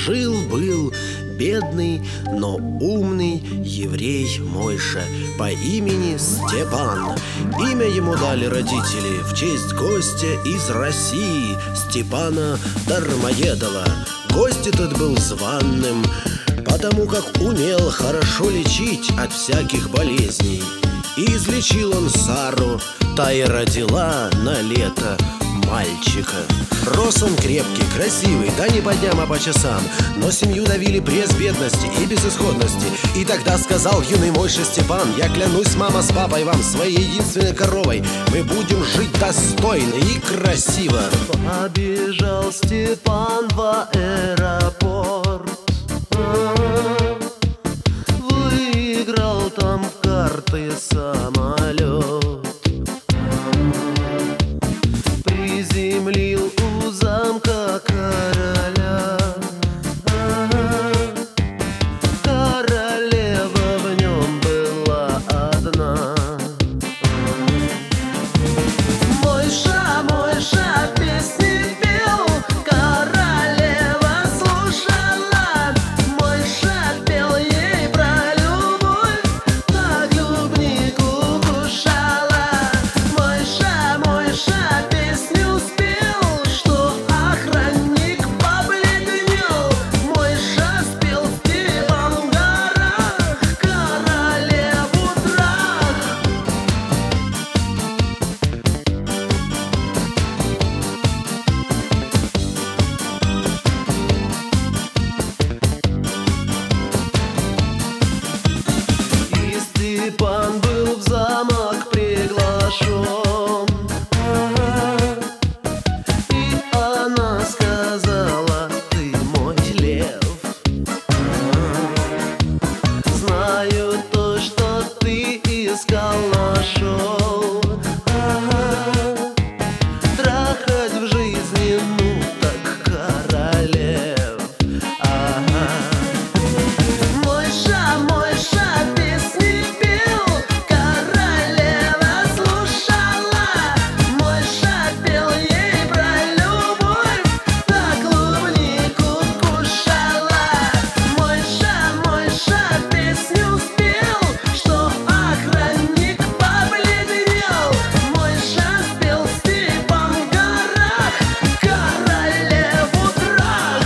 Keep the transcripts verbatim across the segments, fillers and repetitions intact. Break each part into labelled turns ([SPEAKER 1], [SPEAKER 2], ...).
[SPEAKER 1] Жил-был бедный, но умный еврей Мойша по имени Степан. Имя ему дали родители в честь гостя из России, Степана Дармоедова. Гость этот был званным, потому как умел хорошо лечить от всяких болезней. И излечил он Сару, та и родила на лето мальчика. Рос он крепкий, красивый, да не по дням, а по часам. Но семью давили пресс бедности и безысходности. И тогда сказал юный Мойша Степан: я клянусь, мама с папой, вам, своей единственной коровой, мы будем жить достойно и красиво.
[SPEAKER 2] Побежал Степан в аэропорт, выиграл там в карты самолет, приземлил у замка короля. Королева в нем была одна. Мойша, Мойша песни пел, королева слушала. Мойша пел ей про любовь, на клубнику кушала. Мойша, Мойша песню спел, что охранник побледнел. Мойша спел Степан в горах, королеву трах. И Степан был в замок приглашен, и она сказала: ты мой лев. Знаю то, что ты искал, нашел. Трахать в жизни, ну так королев. Мойша, Мойша песни пел, королева слушала. Мойша пел ей про любовь, на клубнику кушала. Мойша, Мойша песню спел, что охранник побледнел. Мойша спел Степан в горах, королеву трах.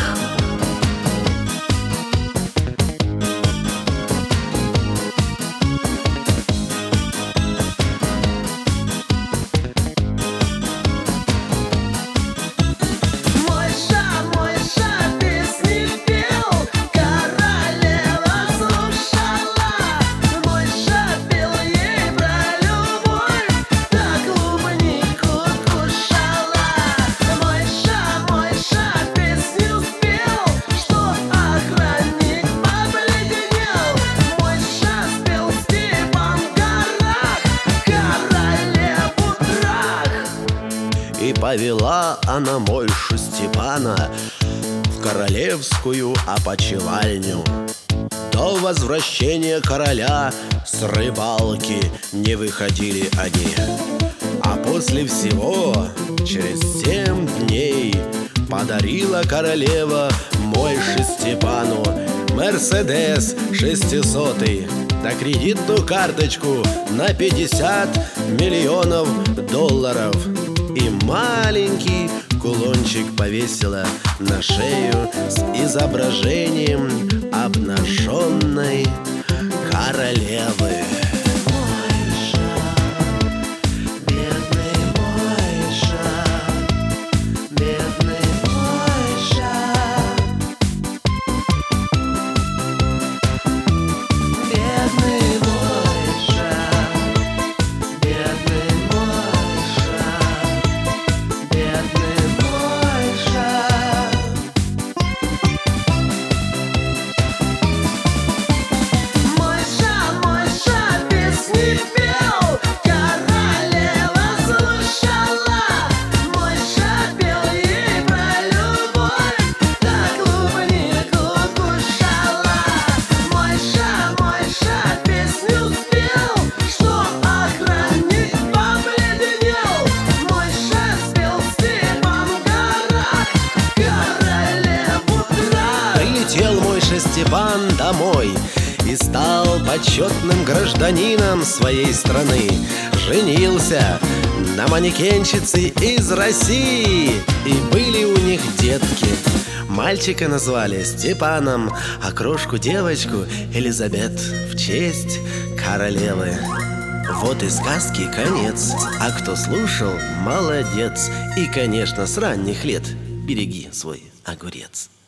[SPEAKER 2] Мойша, Мойша песни пел, королева слушала. Мойша пел ей про любовь, на клубнику кушала. Мойша, Мойша песню спел, что охранник побледнел. Мойша спел Степан в горах, королеву трах.
[SPEAKER 1] И повела она Мойшу Степана в королевскую опочивальню. До возвращения короля с рыбалки не выходили они. А после всего, через семь дней, подарила королева Мойше Степану Мерседес шестисотый, да кредитную карточку на пятьдесят миллионов долларов. И маленький кулончик повесила на шею с изображением обнаженной королевы.
[SPEAKER 2] Мойша, бедный Мойша, бедный Мойша, бедный Мойша, бедный Мойша, бедный Мойша. Мойша, Мойша
[SPEAKER 1] Степан домой и стал почетным гражданином своей страны. Женился на манекенщице из России, и были у них детки. Мальчика назвали Степаном, а крошку-девочку Элизабет в честь королевы. Вот и сказки конец, а кто слушал, молодец. И, конечно, с ранних лет береги свой огурец.